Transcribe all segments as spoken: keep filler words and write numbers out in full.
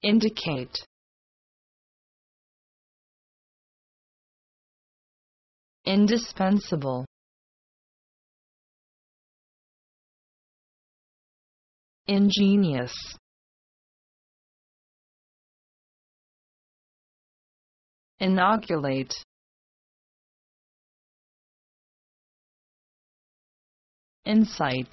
indicate, indispensable, ingenious, inoculate, insight,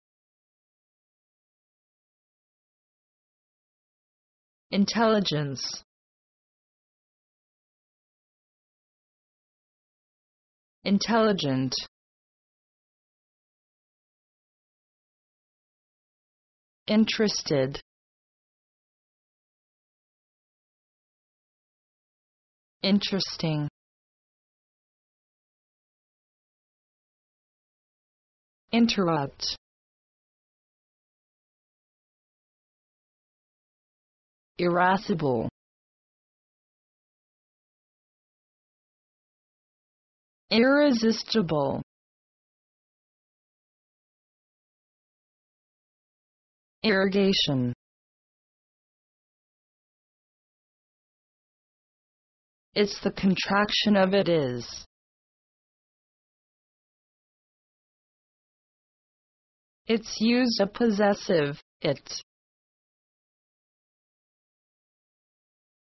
intelligence, intelligent, interested, interesting, interrupt, irascible, irresistible, irrigation, it's the contraction of it is, it's used a possessive, it.